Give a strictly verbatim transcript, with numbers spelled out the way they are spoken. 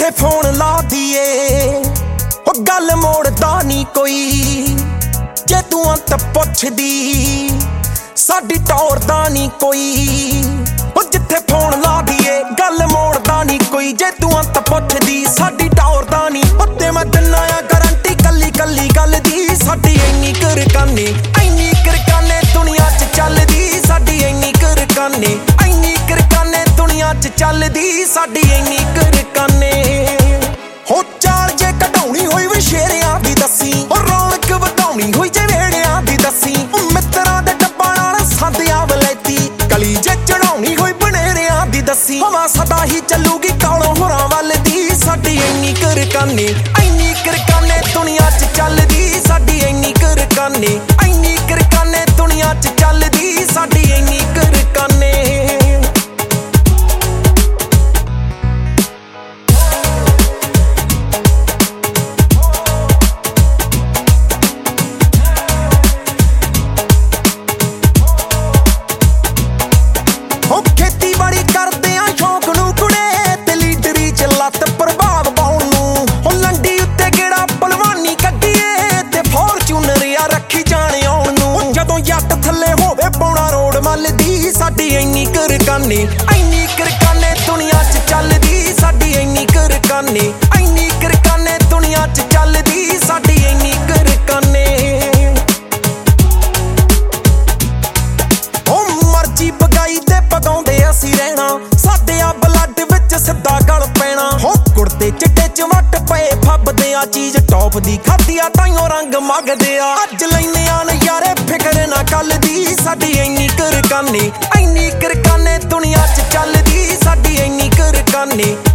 ਜਿੱਥੇ ਫੋਨ ਲਾ ਦੀਏ ਉਹ ਗੱਲ ਮੋੜਦਾ ਨਹੀਂ ਕੋਈ। ਜੇ ਤੂੰ ਅੰਤ ਪੁੱਛਦੀ ਸਾਡੀ ਟੌਰ ਦਾ ਨਹੀਂ ਕੋਈ। ਉਹ ਜਿੱਥੇ ਫੋਨ ਲਾ ਦੀਏ ਗੱਲ ਮੋੜਦਾ ਨਹੀਂ ਕੋਈ। ਜੇ ਤੂੰ ਅੰਤ ਪੁੱਛਦੀ ਸਾਡੀ ਟੌਰ ਦਾ ਨਹੀਂ। ਉੱਤੇ ਮੈਂ ਦਿੰਨਾ ਆ ਗਰੰਟੀ ਕੱਲੀ ਕੱਲੀ ਗੱਲ ਦੀ। ਸਾਡੀ ਇੰਨੀ ਕਰਕਾਨੇ ਇੰਨੀ ਕਰਕਾਨੇ ਦੁਨੀਆ 'ਚ ਚੱਲਦੀ। ਸਾਡੀ ਇੰਨੀ ਕਰਕਾਨੇ ਇੰਨੀ ਕਰਕਾਨੇ ਦੁਨੀਆ 'ਚ ਚੱਲਦੀ। ਸਾਡੀ ਇੰਨੀ ਕਰਕਾਨੇ ਹੋ ਚਾਲ ਜੇ ਕਢਾਉਣੀ ਹੋਈ ਵੀ ਸ਼ੇਰਿਆਂ ਦੀ ਦੱਸੀ। ਉਹ ਰੌਣਕ ਵਧਾਉਣੀ ਹੋਈ ਜੇ ਵੇੜਿਆਂ ਦੀ ਦੱਸੀ। ਮਿੱਤਰਾਂ ਦੇ ਡੱਬਾ ਨਾਲ ਸਾਂਧਿਆਂ ਵਲੈਤੀ ਕਲੀ ਜੇ ਚੜਾਉਣੀ ਹੋਈ ਬਨੇਰਿਆਂ ਦੀ ਦੱਸੀ। ਹਵਾ ਸਦਾ ਹੀ ਚੱਲੂਗੀ ਕਾਲੋਂ ਹੋਰਾਂ ਵੱਲ ਦੀ। ਸਾਡੀ ਇੰਨੀ ਕਰਕਾਨੇ ਇੰਨੀ ਕਰਕਾਨੇ ਦੁਨੀਆ 'ਚ ਚੱਲਦੀ। ਸਾਡੀ ਇੰਨੀ ਕਰਕਾਨੇ ਇੰਨੀ ਕਰਕਾਨੇ ਦੁਨੀਆ 'ਚ ਚੱਲਦੀ। ਸਾਡੀ ਇੰਨੀ ਕਰਕਾਨੇ ਸਾਡੀ ਇੰਨੀ ਕਰਕਾਨੇ ਇੰਨੀ ਕਰਕਾਨੇ ਦੁਨੀਆ 'ਚ ਚੱਲਦੀ। ਸਾਡੀ ਇੰਨੀ ਕਰਕਾਨੇ ਇੰਨੀ ਕਰਕਾਨੇ ਦੁਨੀਆ 'ਚ ਚੱਲਦੀ। ਸਾਡੀ ਇੰਨੀ ਕਰਕਾਨੇ ਉਹ ਮਰਜੀ ਪਗਾਈ ਤੇ ਪਗਾਉਂਦੇ ਅਸੀਂ ਰਹਿਣਾ। ਸਾਡੇ ਆ ਬਲੱਡ ਵਿੱਚ ਸਿੱਧਾ ਗਲ ਪੈਣਾ। ਹੋ ਕੁੜਤੇ ਚਿੱਟੇ 'ਚ ਵੱਟ ਪਏ ਫੱਬਦੇ ਆ ਚੀਜ਼ ਟੌਪ ਦੀ ਖਾਧੀ ਆ ਤਾਈਓ ਰੰਗ ਮੰਗਦੇ ਆ। ਅੱਜ ਲੈਨੇ ਆ ਨਜ਼ਾਰੇ ਫਿਕਰ ਨਾ ਕੱਲ ਦੀ। ਸਾਡੀ ਇੰਨੀ ਕਰਕਾਨੇ ਇੰਨੀ ਕਰਕਾਨੇ ਦੁਨੀਆ 'ਚ ਚੱਲਦੀ। ਸਾਡੀ ਇੰਨੀ ਕਰਕਾਨੇ